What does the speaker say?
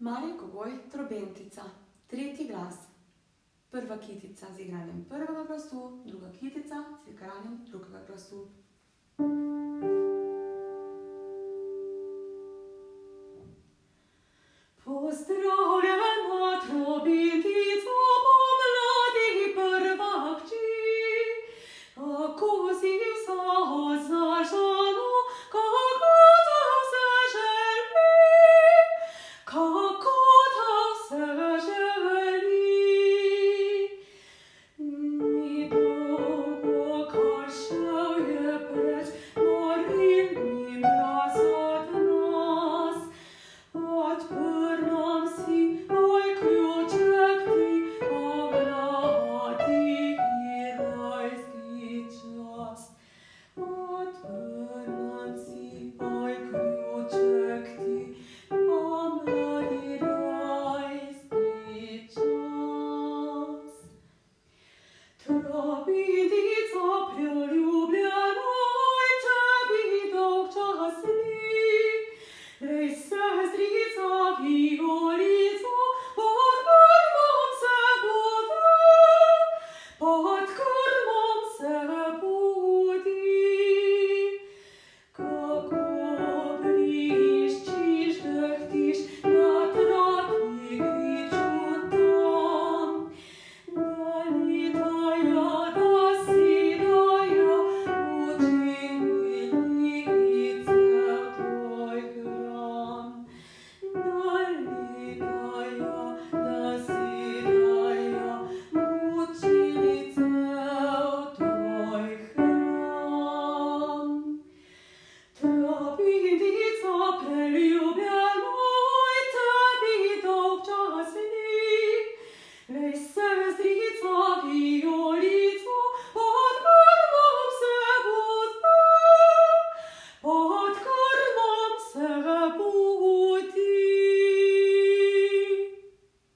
Mali Kogoj, trobentica, tretji glas. Prva kitica z igranjem prvega glasu, druga kitica z igranjem drugega glasu. Pozdravljena trobentica, pomladi prva hči, kako si vsa zažano, kako te vse želi, kako te vse želi. Ni dolgo, kar šel je preč, marin mraz od nas. Odprl nam si, oj, ključek ti, pomladi rajski čas. Odprl nam si, oj, ključek ti, pomladi rajski čas. Trobentica preljubljena, oj, tebi dolgčas ni. Lej, sestrica, Vigorico,